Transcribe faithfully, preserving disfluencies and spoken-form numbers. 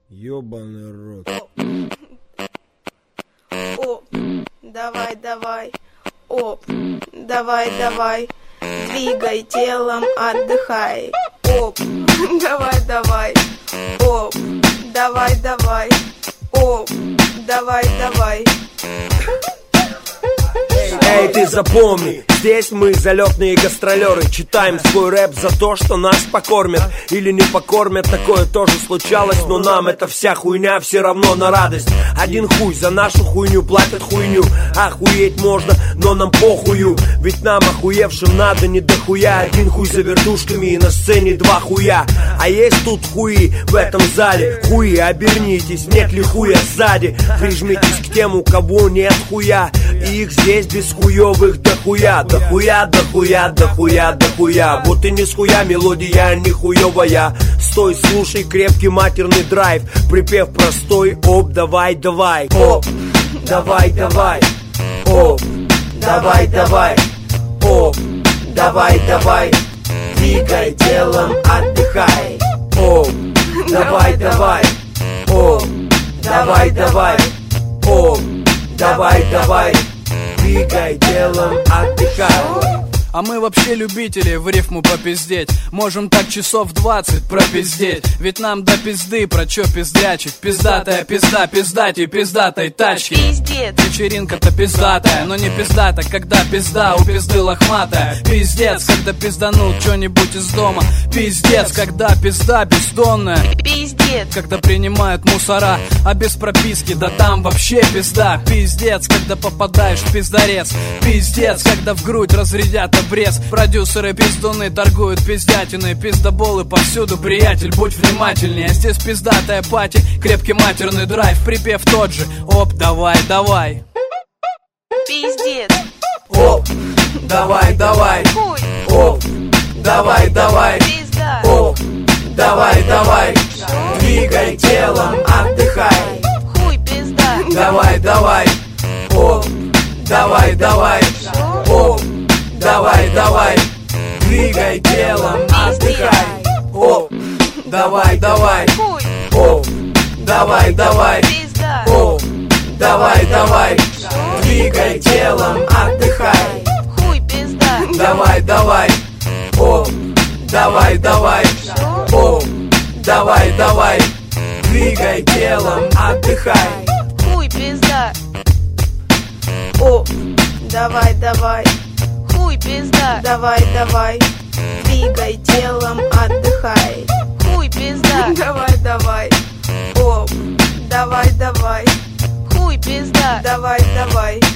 Ёбаный рот. Оп, давай, давай. Оп, давай, давай. Двигай телом, отдыхай. Оп, давай, давай. Оп, давай, давай. Оп, давай, давай. Эй, ты запомни, здесь мы залетные гастролеры. Читаем свой рэп за то, что нас покормят или не покормят, такое тоже случалось. Но нам эта вся хуйня все равно на радость. Один хуй за нашу хуйню платят хуйню. Охуеть можно, но нам похую. Ведь нам охуевшим надо не дохуя. Один хуй за вертушками и на сцене два хуя. А есть тут хуи в этом зале. Хуи, обернитесь, нет ли хуя сзади. Прижмитесь к тем, у кого нет хуя. И их здесь без хуёвых дохуя. Дохуя, дохуя, дохуя, дохуя. Вот и не с хуя мелодия, не хуёвая. Стой, слушай крепкий матерный драйв. Припев простой, оп, давай, давай. Оп, давай, давай. Оп, давай, давай. Оп, давай, давай. Двигай телом, отдыхай. Оп, давай, давай. Оп, давай, давай. Оп, давай, давай. Двигай телом, отдыхай. А мы вообще любители в рифму попиздеть. Можем так часов двадцать пропиздеть. Ведь нам до пизды про чё пиздрячить. Пиздатая пизда, пиздатей, пиздатой тачки. Пиздец. Вечеринка-то пиздатая, но не пиздата, когда пизда у пизды лохматая. Пиздец, когда пизданул чё-нибудь из дома. Пиздец, когда пизда бездонная. Пиздец. Когда принимают мусора, а без прописки, да там вообще пизда. Пиздец, когда попадаешь в пиздарец. Пиздец, когда в грудь разрядят обрез. Продюсеры пиздуны торгуют пиздятиной. Пиздоболы повсюду, приятель, будь внимательнее. Здесь пиздатая пати, крепкий матерный драйв. Припев тот же, оп, давай, давай. Пиздец. Оп, давай, давай. Хуй. Оп, давай, давай. Пизда. Оп, давай, давай. Двигай телом, отдыхай. Хуй, пизда. Давай, давай. Оп, давай, давай. Оп, давай, давай. Двигай телом, отдыхай. Оп, давай, давай. Хуй. Оп, давай, давай. Пизда. Оп, давай, давай. Двигай телом, отдыхай. Хуй, пизда. Давай, давай. Оп, давай, давай. Оп, давай, давай. Двигай телом, отдыхай. Хуй, пизда. Оп, давай, давай. Хуй, пизда. Давай, давай. Двигай телом, отдыхай. Хуй, пизда. Давай, давай. Оп, давай, давай. Хуй, пизда. Давай, давай.